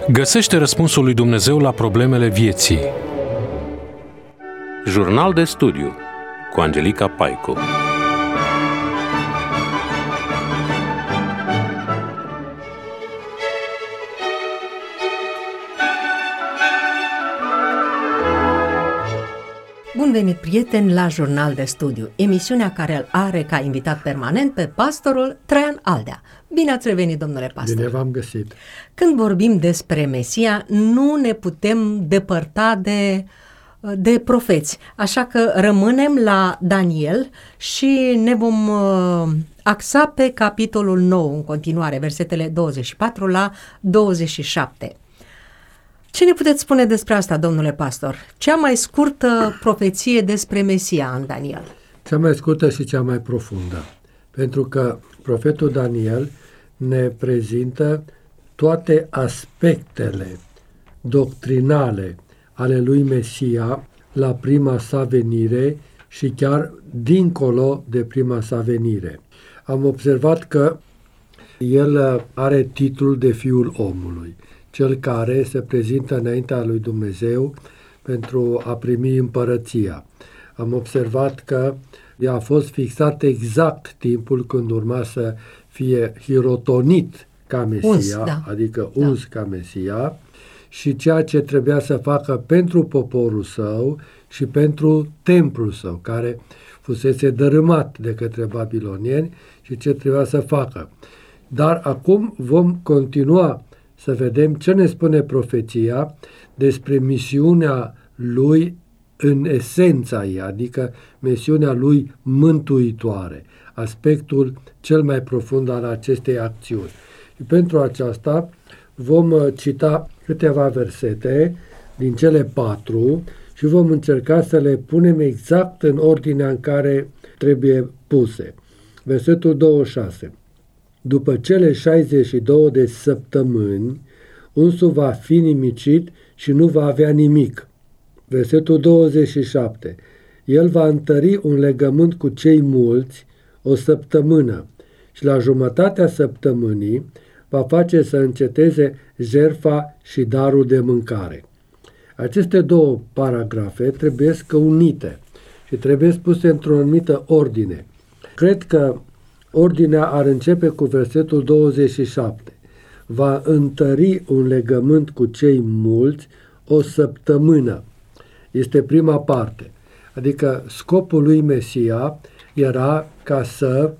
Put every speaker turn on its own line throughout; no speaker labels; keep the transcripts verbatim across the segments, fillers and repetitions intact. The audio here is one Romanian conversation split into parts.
Găsește răspunsul lui Dumnezeu la problemele vieții. Jurnal de studiu cu Angelica Paicu.
Bun venit, prieteni, la Jurnal de Studiu, emisiunea care îl are ca invitat permanent pe pastorul Traian Aldea. Bine ați revenit, domnule pastor!
Bine v-am găsit!
Când vorbim despre Mesia, nu ne putem depărta de, de profeți, așa că rămânem la Daniel și ne vom axa pe capitolul nou în continuare, versetele douăzeci și patru la douăzeci și șapte. Ce ne puteți spune despre asta, domnule pastor? Cea mai scurtă profeție despre Mesia în Daniel.
Cea mai scurtă și cea mai profundă. Pentru că profetul Daniel ne prezintă toate aspectele doctrinale ale lui Mesia la prima sa venire și chiar dincolo de prima sa venire. Am observat că el are titlul de Fiul Omului, cel care se prezintă înaintea lui Dumnezeu pentru a primi împărăția. Am observat că i-a fost fixat exact timpul când urma să fie hirotonit ca Mesia, uns, da. adică uns da. ca Mesia, și ceea ce trebuia să facă pentru poporul său și pentru templul său, care fusese dărâmat de către babilonieni, și ce trebuia să facă. Dar acum vom continua să vedem ce ne spune profeția despre misiunea lui în esența ei, adică misiunea lui mântuitoare, aspectul cel mai profund al acestei acțiuni. Și pentru aceasta vom cita câteva versete din cele patru și vom încerca să le punem exact în ordinea în care trebuie puse. Versetul douăzeci și șase. După cele șaizeci și două de săptămâni, unsul va fi nimicit și nu va avea nimic. Versetul douăzeci și șapte. El va întări un legământ cu cei mulți o săptămână și la jumătatea săptămânii va face să înceteze jertfa și darul de mâncare. Aceste două paragrafe trebuie unite și trebuie puse într-o anumită ordine. Cred că ordinea ar începe cu versetul douăzeci și șapte. Va întări un legământ cu cei mulți o săptămână. Este prima parte. Adică scopul lui Mesia era ca să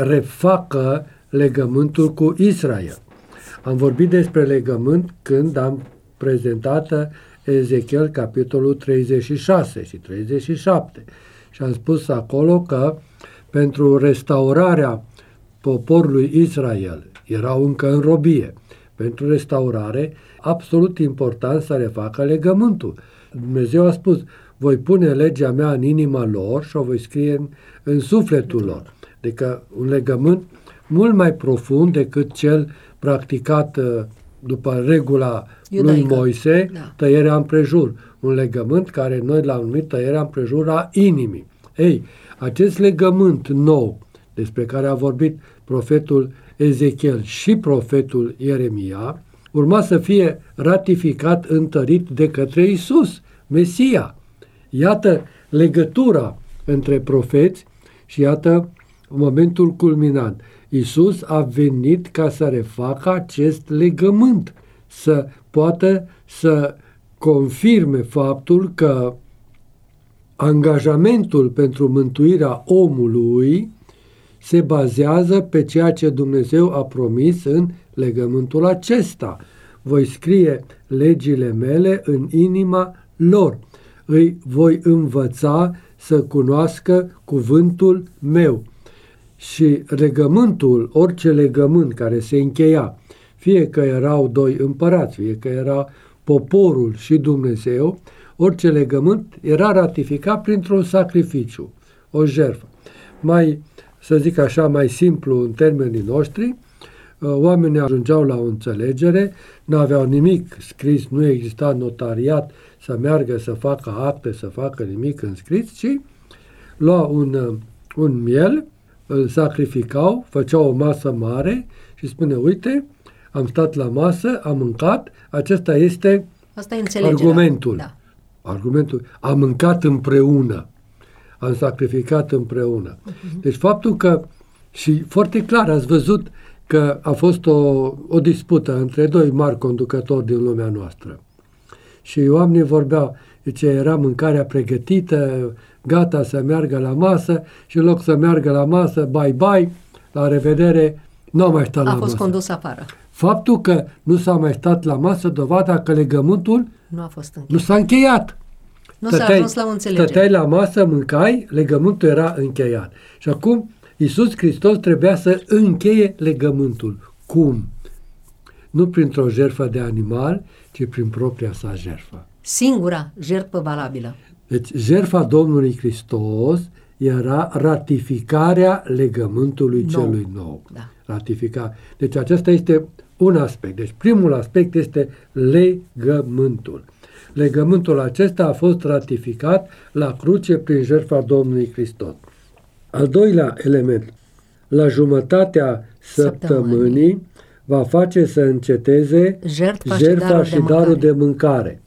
refacă legământul cu Israel. Am vorbit despre legământ când am prezentat Ezechiel capitolul treizeci și șase și treizeci și șapte și am spus acolo că pentru restaurarea poporului Israel, erau încă în robie, pentru restaurare, absolut important să refacă legământul. Dumnezeu a spus, voi pune legea mea în inima lor și o voi scrie în, în sufletul lor. Adică un legământ mult mai profund decât cel practicat după regula Iudaică. lui Moise, da. tăierea împrejur. Un legământ care noi l-am numit tăierea împrejur a inimii. Ei, acest legământ nou, despre care a vorbit profetul Ezechiel și profetul Ieremia, urma să fie ratificat, întărit de către Iisus, Mesia. Iată legătura între profeți și iată momentul culminant. Iisus a venit ca să refacă acest legământ, să poată să confirme faptul că angajamentul pentru mântuirea omului se bazează pe ceea ce Dumnezeu a promis în legământul acesta. Voi scrie legile mele în inima lor. Îi voi învăța să cunoască cuvântul meu. Și legământul, orice legământ care se încheia, fie că erau doi împărați, fie că era poporul și Dumnezeu, orice legământ era ratificat printr-un sacrificiu, o jertfă. Mai, să zic așa, mai simplu în termenii noștri, oamenii ajungeau la o înțelegere, n-aveau nimic scris, nu exista notariat să meargă să facă acte, să facă nimic înscris, ci lua un, un miel, îl sacrificau, făceau o masă mare și spune, uite, am stat la masă, am mâncat, acesta este
Asta e înțelegerea.
argumentul.
Da.
Argumentul, am mâncat împreună, am sacrificat împreună. Uh-huh. Deci faptul că, și foarte clar ați văzut că a fost o, o dispută între doi mari conducători din lumea noastră. Și oamenii vorbeau, deci era mâncarea pregătită, gata să meargă la masă și în loc să meargă la masă, bye-bye, la revedere, nu au mai stat la masă.
A fost condus afară.
Faptul că nu s-a mai stat la masă, dovada că legământul
Nu a fost încheiat.
nu s-a încheiat.
Nu s-a ajuns la o înțelegere.
Stăteai la masă, mâncai, legământul era încheiat. Și acum Iisus Hristos trebuia să încheie legământul. Cum? Nu printr-o jertfă de animal, ci prin propria sa jertfă.
Singura jertfă valabilă.
Deci jertfa Domnului Hristos era ratificarea legământului
Nou.
celui nou.
Da.
Ratifica. Deci acesta este un aspect. Deci primul aspect este legământul. Legământul acesta a fost ratificat la cruce prin jertfa Domnului Hristos. Al doilea element, la jumătatea săptămânii, săptămânii va face să înceteze
jertfa,
jertfa
și
și
darul,
darul
de,
de mâncare.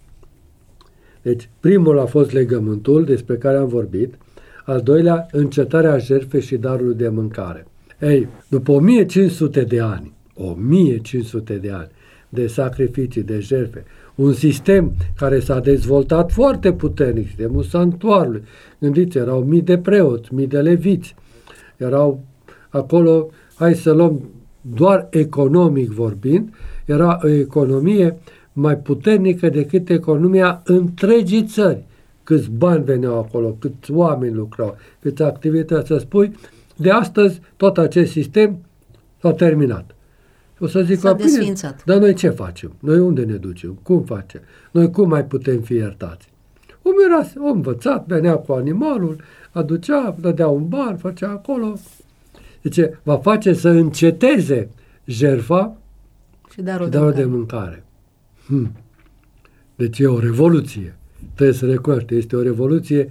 Deci primul a fost legământul despre care am vorbit, al doilea încetarea jertfei și darului de mâncare. Ei, după o mie cinci sute de ani, o mie cinci sute de ani de sacrificii, de jertfe, un sistem care s-a dezvoltat foarte puternic, sistemul sanctuarului. Gândiți, erau mii de preoți, mii de leviți, erau acolo, hai să luăm doar economic vorbind, era o economie mai puternică decât economia întregii țări. Câți bani veneau acolo, câți oameni lucrau, câți activități. Să spui, de astăzi tot acest sistem s-a terminat. O să zic,
S-a
bine,
desființat.
dar noi ce facem? Noi unde ne ducem? Cum facem? Noi cum mai putem fi iertați? Om era om învățat, venea cu animalul, aducea, dădea un ban, făcea acolo. Deci va face să înceteze jertfa
și darul,
și darul
de,
de mâncare. Hmm. Deci e o revoluție. Trebuie să recunoaște, este o revoluție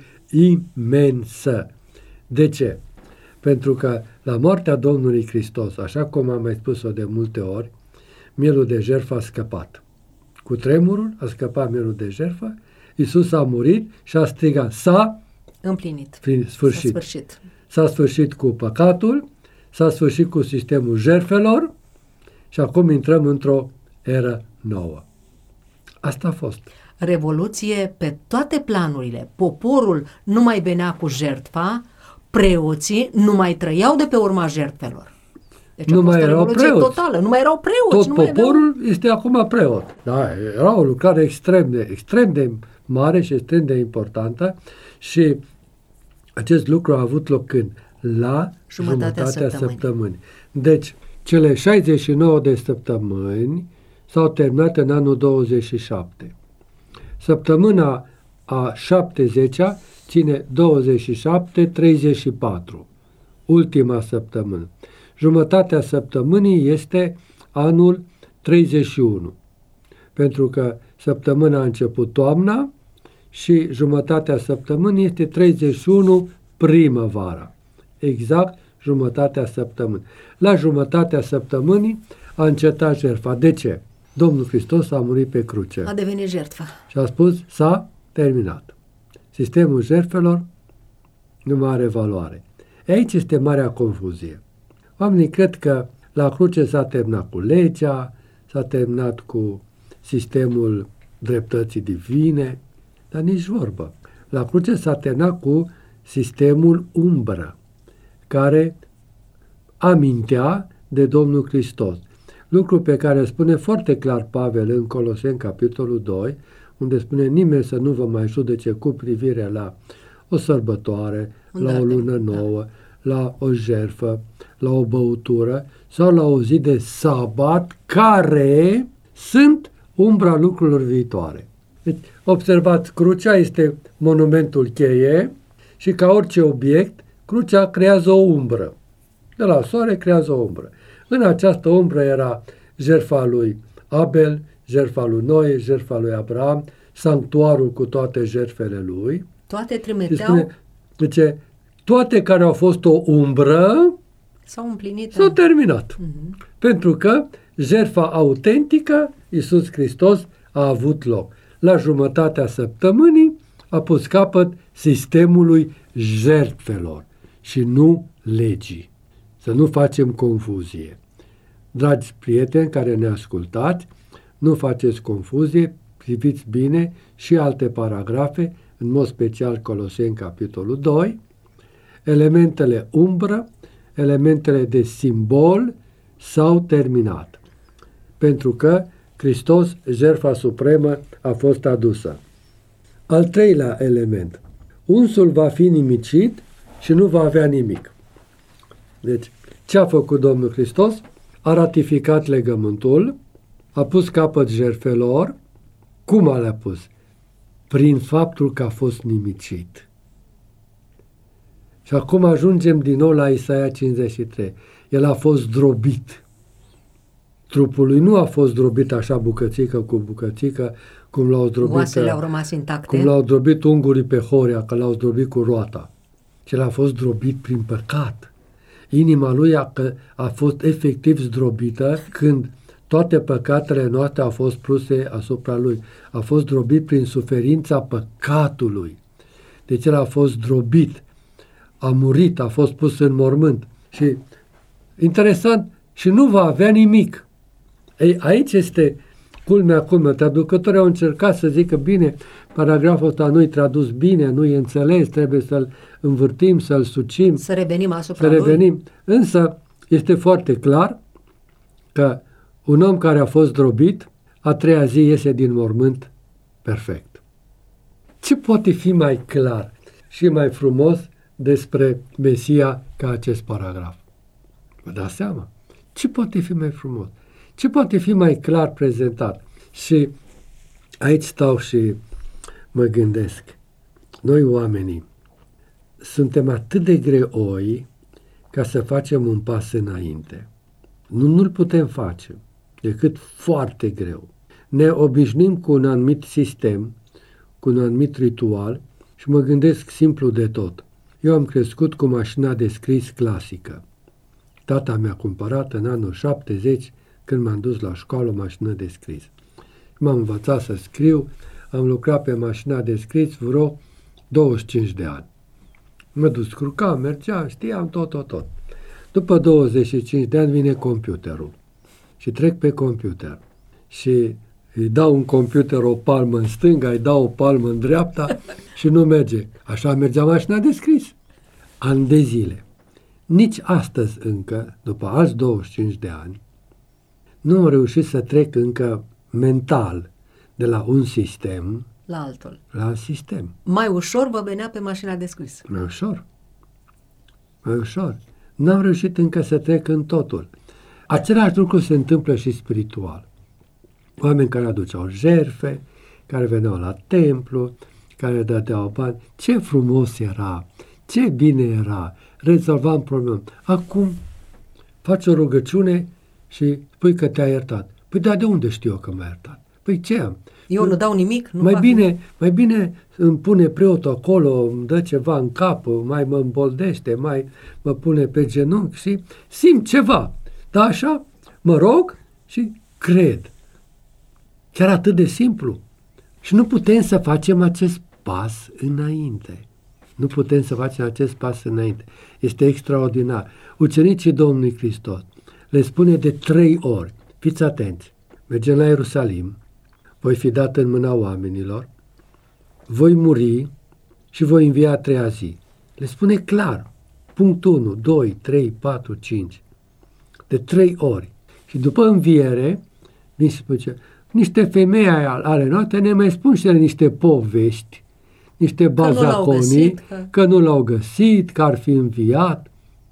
imensă. De ce? Pentru că la moartea Domnului Hristos, așa cum am mai spus-o de multe ori, mielul de jertfă a scăpat. Cu tremurul a scăpat mielul de jertfă, Iisus a murit și a strigat, s-a
împlinit.
Sfârșit.
S-a sfârșit.
S-a sfârșit cu păcatul, s-a sfârșit cu sistemul jertfelor și acum intrăm într-o eră nouă. Asta a fost.
Revoluție pe toate planurile. Poporul nu mai venea cu jertfa, preoții nu mai trăiau de pe urma jertfelor. Deci
nu
a fost
mai
o
erau
revoluție
preoți.
totală. Nu mai erau preoți.
Tot
nu mai
poporul
aveau...
este acum preot. Da, era o lucrare extrem de, extrem de mare și extrem de importantă și acest lucru a avut loc când? La
Jumătatea,
jumătatea
săptămânii.
săptămânii. Deci, cele șaizeci și nouă de săptămâni s-au terminat în anul douăzeci și șapte. Săptămâna a șaptezecea ține douăzeci și șapte treizeci și patru. Ultima săptămână. Jumătatea săptămânii este anul treizeci și unu. Pentru că săptămâna a început toamna și jumătatea săptămânii este treizeci și unu primăvara. Exact jumătatea săptămânii. La jumătatea săptămânii a încetat jertfa. De ce? Domnul Hristos a murit pe cruce.
A devenit jertfă.
Și a spus, s-a terminat. Sistemul jertfelor nu mai are valoare. Aici este marea confuzie. Oamenii cred că la cruce s-a terminat cu legea, s-a terminat cu sistemul dreptății divine, dar nici vorbă. La cruce s-a terminat cu sistemul umbră, care amintea de Domnul Hristos. Lucru pe care îl spune foarte clar Pavel în Coloseni, capitolul doi, unde spune nimeni să nu vă mai judece cu privire la o sărbătoare,
Un
la o lună
da.
nouă, la o jertfă, la o băutură sau la o zi de sabat, care sunt umbra lucrurilor viitoare. Deci, observați, crucea este monumentul cheie și ca orice obiect, crucea creează o umbră. De la soare creează o umbră. În această umbră era jertfa lui Abel, jertfa lui Noe, jertfa lui Abraham, sanctuarul cu toate jertfele lui.
Toate
Și
trimiteau,
spune, deci, toate care au fost o umbră
s-au împlinit.
s-au terminat.
Uh-huh.
Pentru că jertfa autentică, Iisus Hristos, a avut loc. La jumătatea săptămânii a pus capăt sistemului jertfelor și nu legii. Să nu facem confuzie. Dragi prieteni care ne ascultați, nu faceți confuzie, priviți bine și alte paragrafe, în mod special Coloseni, capitolul doi, elementele umbră, elementele de simbol s-au terminat. Pentru că Hristos, jertfa supremă, a fost adusă. Al treilea element. Unsul va fi nimicit și nu va avea nimic. Deci, ce a făcut Domnul Hristos? A ratificat legământul, a pus capăt jertfelor. Cum a le-a pus? Prin faptul că a fost nimicit. Și acum ajungem din nou la Isaia cincizeci și trei. El a fost zdrobit. Trupul lui nu a fost zdrobit așa bucățică cu bucățică, cum l-au zdrobit,
oasele au rămas intacte.
cum l-au zdrobit ungurii pe Horea, că l-au zdrobit cu roata. Și el a fost zdrobit prin păcat. Inima lui a, a fost efectiv zdrobită când toate păcatele noastre au fost puse asupra lui. A fost zdrobit prin suferința păcatului. Deci el a fost zdrobit, a murit, a fost pus în mormânt. Și interesant, și nu va avea nimic. Ei, aici este culmea culmea. Traducătorii au încercat să zică bine, paragraful ăsta nu-i tradus bine, nu-i înțeles, trebuie să-l învârtim, să-l sucim.
Să revenim asupra
să revenim.
lui.
Însă este foarte clar că un om care a fost zdrobit, a treia zi iese din mormânt perfect. Ce poate fi mai clar și mai frumos despre Mesia ca acest paragraf? Vă dați seama? Ce poate fi mai frumos? Ce poate fi mai clar prezentat? Și aici stau și mă gândesc. Noi oamenii suntem atât de greoi ca să facem un pas înainte. Nu, nu-l putem face decât foarte greu. Ne obișnim cu un anumit sistem, cu un anumit ritual și mă gândesc simplu de tot. Eu am crescut cu mașina de scris clasică. Tata mi-a cumpărat în anul șaptezeci, când m-am dus la școală, o mașină de scris. M-am învățat să scriu, am lucrat pe mașina de scris vreo douăzeci și cinci de ani. Mă descurcam, mergeam, știam tot, tot, tot. După douăzeci și cinci de ani vine computerul și trec pe computer și îi dau un computer o palmă în stânga, îi dau o palmă în dreapta și nu merge. Așa mergea mașina de scris. Ani de zile. Nici astăzi încă, după alți douăzeci și cinci de ani, nu am reușit să trec încă mental de la un sistem
la altul.
La alt sistem.
Mai ușor vă venea pe mașina de scris.
Mai ușor. Mai ușor. N-am reușit încă să trec în totul. Același lucru se întâmplă și spiritual. Oameni care aduceau jertfe, care veneau la templu, care dădeau bani. Ce frumos era! Ce bine era! Rezolvam probleme. Acum faci o rugăciune și spui că te-a iertat. Păi dar de unde știu eu că m-a iertat? Păi ce am?
Eu nu dau nimic. Nu
mai,
fac
bine,
nimic.
mai bine îmi pune preotul acolo, îmi dă ceva în cap, mai mă îmboldește, mai mă pune pe genunchi și simt ceva. Dar așa mă rog și cred. Chiar atât de simplu. Și nu putem să facem acest pas înainte. Nu putem să facem acest pas înainte. Este extraordinar. Ucenicii Domnului Hristos le spune de trei ori. Fiți atenți. Mergem la Ierusalim, voi fi dat în mâna oamenilor, voi muri și voi învia a treia zi. Le spune clar. Punct unu, doi, trei, patru, cinci. De trei ori. Și după înviere, vin și spune, niște femei ale noastre ne mai spun și ele niște povești, niște bazaconii, că, că... că nu l-au găsit, că ar fi înviat.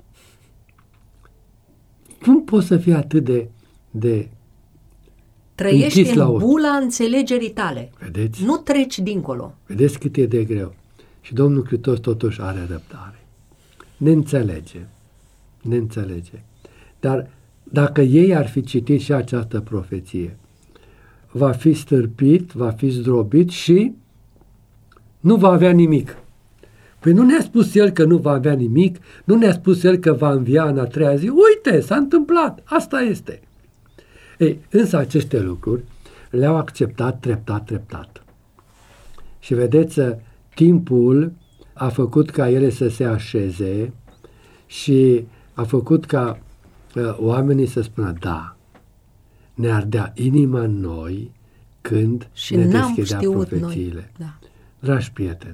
Cum poți să fii atât de, de
Trăiești în bula înțelegerii tale.
Vedeți?
Nu treci dincolo.
Vedeți cât e de greu. Și Domnul Hristos totuși are răbdare. Ne înțelege. Ne înțelege. Dar dacă ei ar fi citit și această profeție, va fi stârpit, va fi zdrobit și nu va avea nimic. Păi nu ne-a spus el că nu va avea nimic, nu ne-a spus el că va învia în a treia zi. Uite, s-a întâmplat, asta este. Ei, însă aceste lucruri le-au acceptat treptat, treptat. Și vedeți, timpul a făcut ca ele să se așeze și a făcut ca uh, oamenii să spună, da, ne ardea inima în noi când
și
ne
n-am
deschidea
știut
profețiile.
noi. Da.
Dragi prieteni,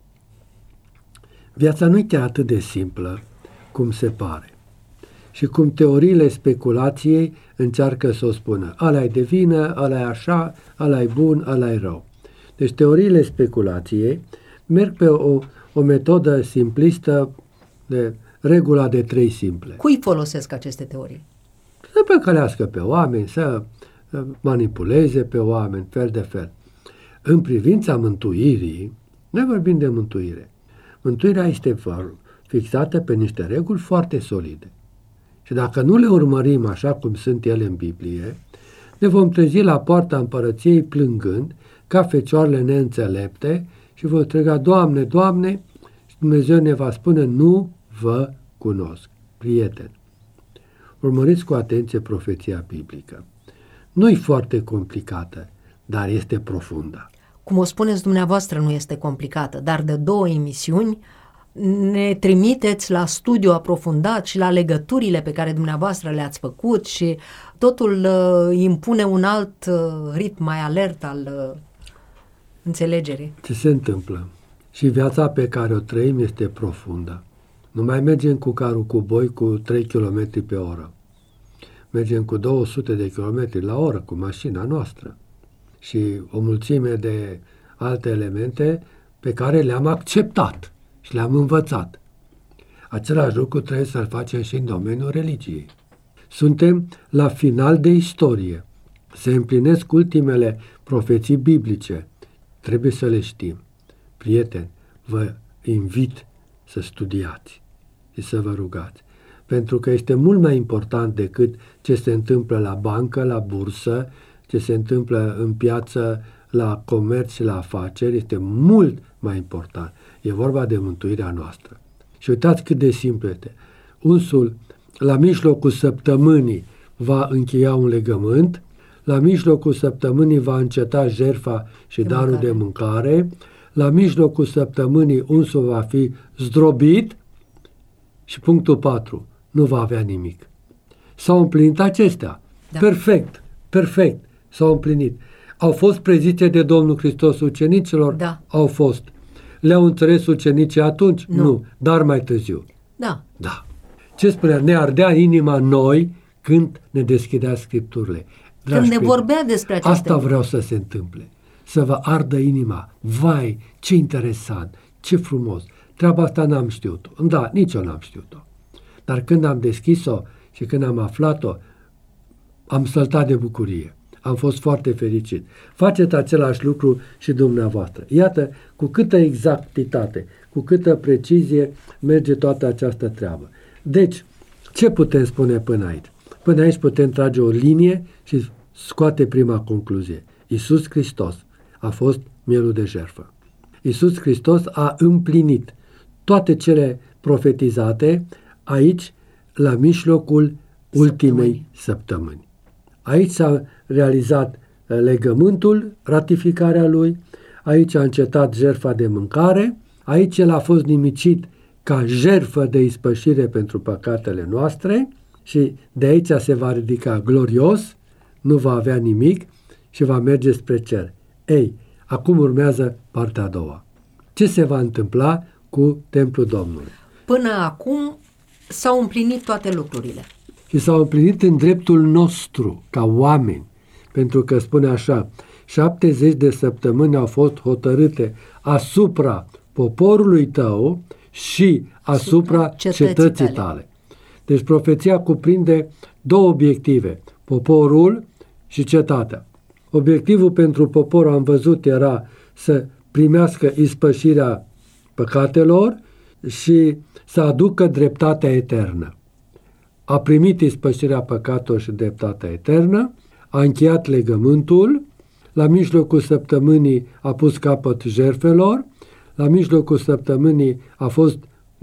viața nu e chiar atât de simplă cum se pare. Și cum teoriile speculației încearcă să o spună. Ăla-i de vină, ăla-i așa, ăla-i bun, ăla-i rău. Deci teoriile speculației merg pe o, o metodă simplistă de regula de trei simple.
Cui folosesc aceste teorii?
Să păcălească pe oameni, să manipuleze pe oameni, fel de fel. În privința mântuirii, noi vorbim de mântuire. Mântuirea este fixată pe niște reguli foarte solide. Și dacă nu le urmărim așa cum sunt ele în Biblie, ne vom trezi la poarta împărăției plângând, ca fecioarele neînțelepte, și vom striga, Doamne, Doamne, și Dumnezeu ne va spune, nu vă cunosc. Prieteni, urmăriți cu atenție profeția biblică. Nu-i foarte complicată, dar este profundă.
Cum o spuneți dumneavoastră, nu este complicată, dar de două emisiuni ne trimiteți la studiu aprofundat și la legăturile pe care dumneavoastră le-ați făcut și totul uh, impune un alt uh, ritm mai alert al uh, înțelegerii.
Ce se întâmplă? Și viața pe care o trăim este profundă. Nu mai mergem cu carul cu boi cu trei kilometri pe oră. Mergem cu două sute de kilometri la oră cu mașina noastră și o mulțime de alte elemente pe care le-am acceptat și le-am învățat. Același lucru trebuie să-l facem și în domeniul religiei. Suntem la final de istorie. Se împlinesc ultimele profeții biblice. Trebuie să le știm. Prieteni, vă invit să studiați și să vă rugați. Pentru că este mult mai important decât ce se întâmplă la bancă, la bursă, ce se întâmplă în piață, la comerț și la afaceri, este mult mai important. E vorba de mântuirea noastră. Și uitați cât de simplu este. Unsul, la mijlocul săptămânii, va încheia un legământ, la mijlocul săptămânii va înceta jertfa și de darul mâncare. de mâncare, la mijlocul săptămânii unsul va fi zdrobit și punctul patru, nu va avea nimic. S-au împlinit acestea. Da. Perfect, perfect, s-au împlinit. Au fost prezice de Domnul Hristos ucenicilor?
Da.
Au fost. Le-au înțeles ucenicii atunci?
Nu.
nu, dar mai târziu.
Da.
Da. Ce spunea? Ne ardea inima noi când ne deschidea Scripturile. Dragi
când ne
prieteni,
vorbea despre aceste
asta vreau să se întâmple. Să vă ardă inima. Vai, ce interesant, ce frumos. Treaba asta n-am știut-o. Da, nici eu n-am știut-o. Dar când am deschis-o și când am aflat-o, am săltat de bucurie. Am fost foarte fericit. Faceți același lucru și dumneavoastră. Iată cu câtă exactitate, cu câtă precizie merge toată această treabă. Deci, ce putem spune până aici? Până aici putem trage o linie și scoate prima concluzie. Iisus Hristos a fost mielul de jertfă. Iisus Hristos a împlinit toate cele profetizate aici, la mijlocul ultimei săptămâni. Aici s-a realizat legământul, ratificarea lui, aici a încetat jertfa de mâncare, aici el a fost nimicit ca jertfă de ispășire pentru păcatele noastre și de aici se va ridica glorios, nu va avea nimic și va merge spre cer. Ei, acum urmează partea a doua. Ce se va întâmpla cu templul Domnului?
Până acum s-au împlinit toate lucrurile.
Și s-au împlinit în dreptul nostru, ca oameni, pentru că spune așa, șaptezeci de săptămâni au fost hotărâte asupra poporului tău și asupra cetății, cetății tale. tale. Deci profeția cuprinde două obiective, poporul și cetatea. Obiectivul pentru popor, am văzut, era să primească ispășirea păcatelor și să aducă dreptatea eternă. A primit ispășirea păcatelor și dreptatea eternă, a încheiat legământul, la mijlocul săptămânii a pus capăt jertfelor, la mijlocul săptămânii a fost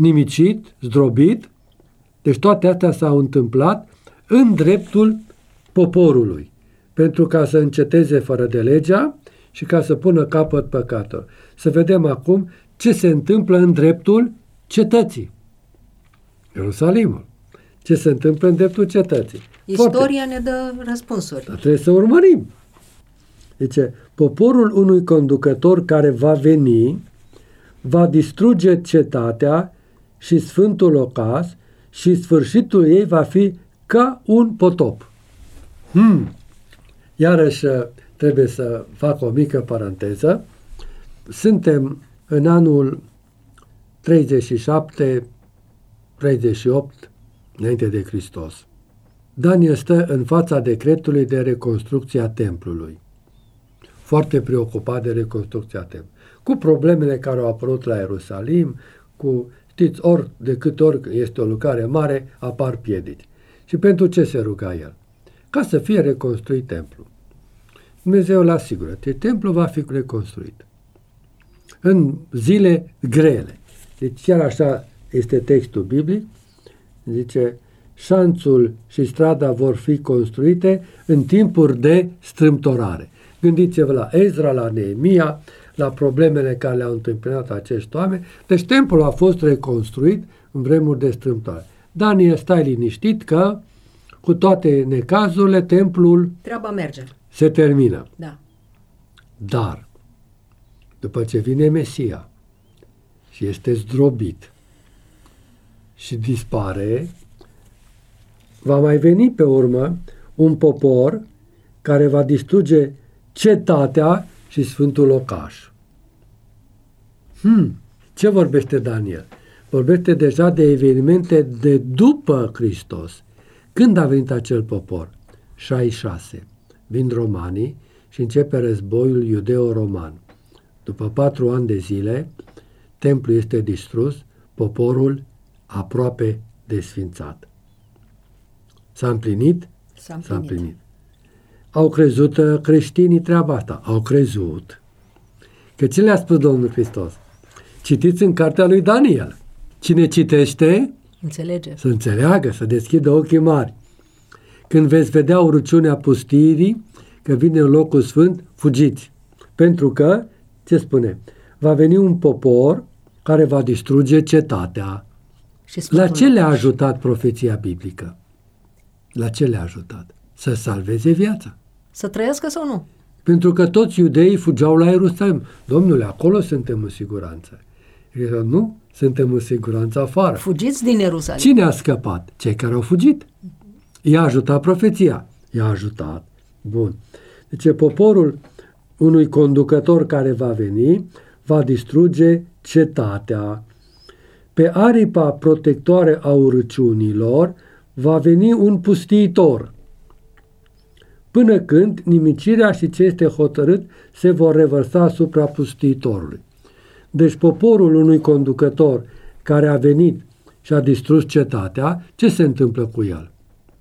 nimicit, zdrobit, deci toate astea s-au întâmplat în dreptul poporului, pentru ca să înceteze fără de legea și ca să pună capăt păcatul. Să vedem acum ce se întâmplă în dreptul cetății. Ierusalimul. Ce se întâmplă în dreptul cetății.
Istoria
Foarte.
ne dă răspunsuri.
Dar trebuie să urmărim. Deci, poporul unui conducător care va veni va distruge cetatea și sfântul locas și sfârșitul ei va fi ca un potop. Hmm. Iarăși trebuie să fac o mică paranteză. Suntem în anul treizeci și șapte treizeci și opt înainte de Hristos. Daniel stă în fața decretului de reconstrucție a templului. Foarte preocupat de reconstrucția templului. Cu problemele care au apărut la Ierusalim, cu, știți, ori de câte ori este o lucrare mare, apar piedici. Și pentru ce se ruga el? Ca să fie reconstruit templul. Dumnezeu îl asigură. Deci templul va fi reconstruit. În zile grele. Deci chiar așa este textul biblic. Zice, șanțul și strada vor fi construite în timpuri de strâmtorare. Gândiți-vă la Ezra, la Neemia, la problemele care le-au întâmpinat acești oameni. Deci templul a fost reconstruit în vremuri de strâmtorare. Daniel, stai liniștit că cu toate necazurile, templul
Treaba merge.
se termină.
Da.
Dar, după ce vine Mesia și este zdrobit și dispare, va mai veni pe urmă un popor care va distruge cetatea și sfântul locaș. Hmm, ce vorbește Daniel? Vorbește deja de evenimente de după Hristos. Când a venit acel popor? șaizeci și șase. Vin romanii și începe războiul iudeo-roman. După patru ani de zile, templul este distrus, poporul aproape desfințat. S-a împlinit?
S-a împlinit.
S-a împlinit. Au crezut creștinii treaba asta. Au crezut. Că ce le-a spus Domnul Hristos? Citiți în cartea lui Daniel. Cine citește,
Înțelege.
să înțeleagă, să deschidă ochii mari. Când veți vedea urăciunea pustirii, că vine în locul sfânt, fugiți. Pentru că, ce spune? Va veni un popor care va distruge cetatea.
Și
La ce le-a ajutat profeția biblică? La ce le-a ajutat? Să salveze viața.
Să trăiască sau nu?
Pentru că toți iudeii fugeau la Ierusalim. Domnule, acolo suntem în siguranță. Eu, nu, suntem în siguranță afară.
Fugiți din Ierusalim.
Cine a scăpat? Cei care au fugit. I-a ajutat profeția. I-a ajutat. Bun. Deci poporul unui conducător care va veni va distruge cetatea. Pe aripa protectoare a urăciunilor va veni un pustiitor, până când nimicirea și ce este hotărât se vor revărsa asupra pustiitorului. Deci poporul unui conducător care a venit și a distrus cetatea, ce se întâmplă cu el?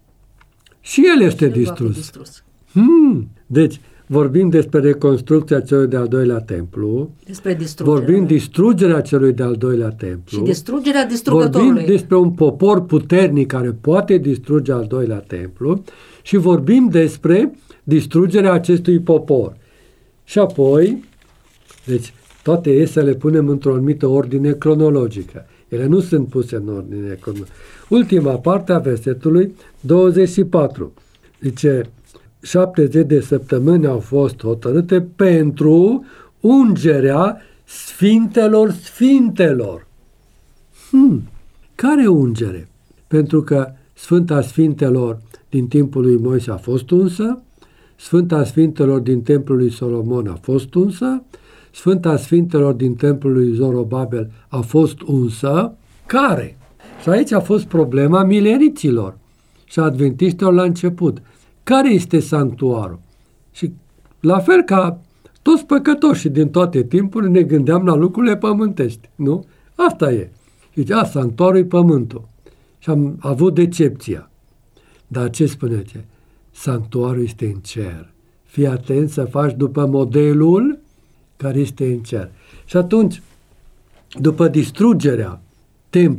Și el este
El va fi
distrus.
distrus.
Hmm. Deci, vorbim despre reconstrucția celui de-al doilea templu,
Despre distrugerea.
vorbim distrugerea celui de-al doilea templu,
Și distrugerea
vorbim
distrugătorului.
despre un popor puternic care poate distruge al doilea templu și vorbim despre distrugerea acestui popor. Și apoi, deci, toate ei să le punem într-o anumită ordine cronologică. Ele nu sunt puse în ordine cronologică. Ultima parte a versetului douăzeci și patru. Zice, șaptezeci de săptămâni au fost hotărâte pentru ungerea sfintelor sfintelor. Hmm, care ungere? Pentru că Sfânta Sfintelor din timpul lui Moise a fost unsă, Sfânta Sfintelor din templul lui Solomon a fost unsă, Sfânta Sfintelor din templul lui Zorobabel a fost unsă. Care? Și aici a fost problema mileriților și adventiștilor la început. Care este sanctuarul? Și la fel ca toți păcătoșii din toate timpurile ne gândeam la lucrurile pământești, nu? Asta e. Deci, a, sanctuarul e pământul. Și am avut decepția. Dar ce spuneți? Sanctuarul este în cer. Fii atent să faci după modelul care este în cer. Și atunci, după distrugerea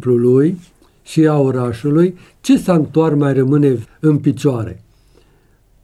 templului și a orașului, ce sanctuar mai rămâne în picioare?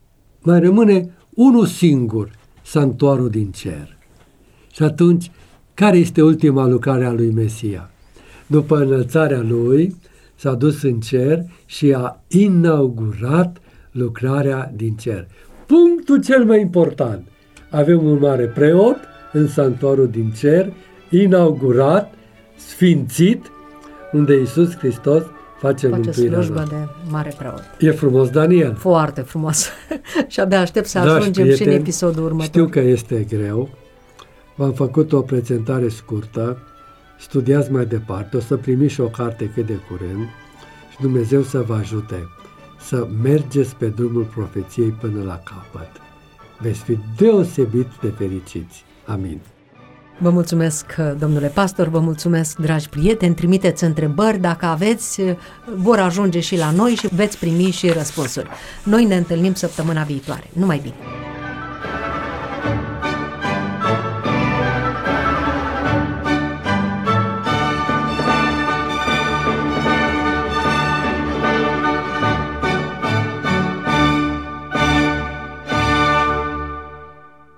mai rămâne unul singur, sanctuarul din cer. Și atunci, care este ultima lucrare a lui Mesia? După înălțarea lui, s-a dus în cer și a inaugurat lucrarea din cer. Punctul cel mai important. Avem un mare preot în sanctuarul din cer, inaugurat, sfințit, unde Iisus Hristos face, face mântuirea
slujbă de mare preot.
E frumos, Daniel?
Foarte frumos. Și abia aștept să
da,
ajungem
prieteni,
și în episodul următor.
Știu că este greu. V-am făcut o prezentare scurtă. Studiați mai departe. O să primiți și o carte cât de curând. Și Dumnezeu să vă ajute să mergeți pe drumul profeției până la capăt. Veți fi deosebit de fericiți. Amin.
Vă mulțumesc, domnule pastor, vă mulțumesc, dragi prieteni, trimiteți întrebări, dacă aveți, vor ajunge și la noi și veți primi și răspunsuri. Noi ne întâlnim săptămâna viitoare. Numai bine!